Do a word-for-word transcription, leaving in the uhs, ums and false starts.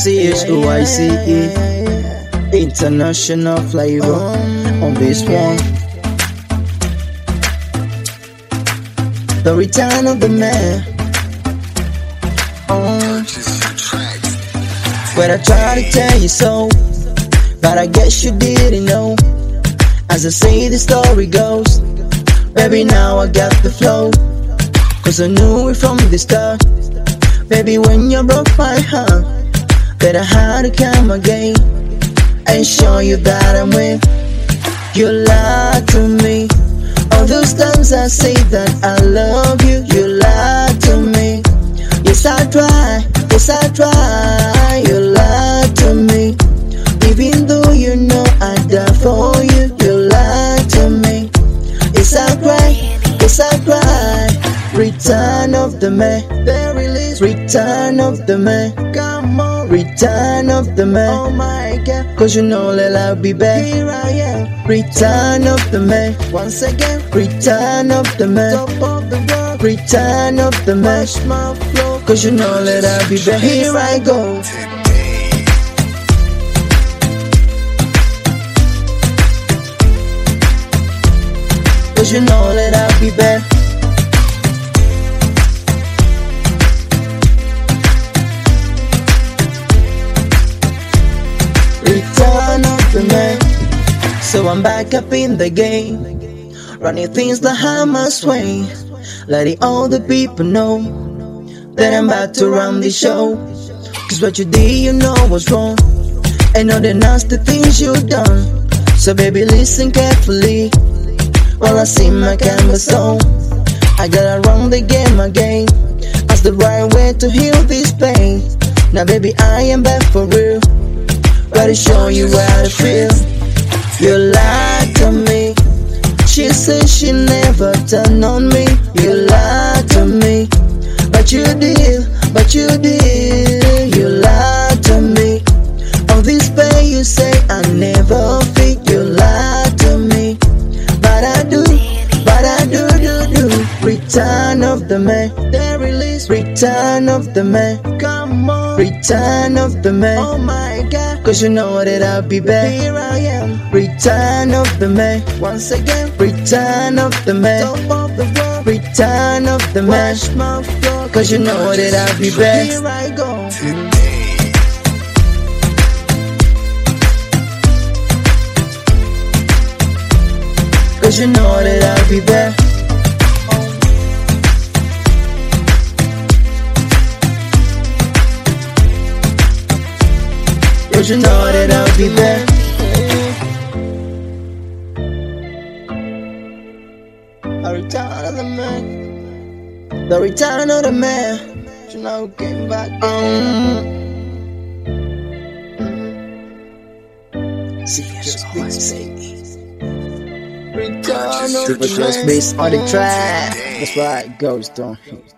C H O I C E, international flavor on this one. The return of the man. Oh. But I tried to tell you so, but I guess you didn't know. As I say the story goes, baby now I got the flow, cause I knew it from the start. Baby when you broke my heart, that I had to come again and show you that I'm with. You lied to me. All those times I say that I love you, you lied to me. Yes I try, yes I try. You lied to me. Even though you know I die for you, you lied to me. Yes I cry, yes I cry. Return of the man, there release. Return of the man, come on. Return of the man, oh my God. Cause you know that I'll be back. Here I am. Return of the man, once again. Return of the man, top of the world. Return of the man, my flow. Cause you know that I'll be back. Here I go. Cause you know that I'll be back. Return of the man. So I'm back up in the game, running things like how must swing, letting all the people know that I'm about to run the show. Cause what you did you know was wrong, and all the nasty things you done. So baby listen carefully while I sing my canvas song. I gotta run the game again, that's the right way to heal this pain. Now baby I am back for real, gotta show you how to feel. You lied to me. She said she never turned on me. You lied to me. But you did, but you did. You lied to me. All this pain you say I never feel. You lied to me. But I do, but I do, do, do. Return of the man, the release. Return of the man, come on. Return of the man, oh my God. Cause you know that I'll be back. Here I am. Return of the man, once again. Return of the man, top of the world. Return of the man, my floor. Cause you know that I'll be back. Here I go. Cause you know that I'll be back. Cause you know that I'll be back. The return of the man, the return of the man. You know, came back. Um, See, just be return of the man. Based on the track. That's why it goes down.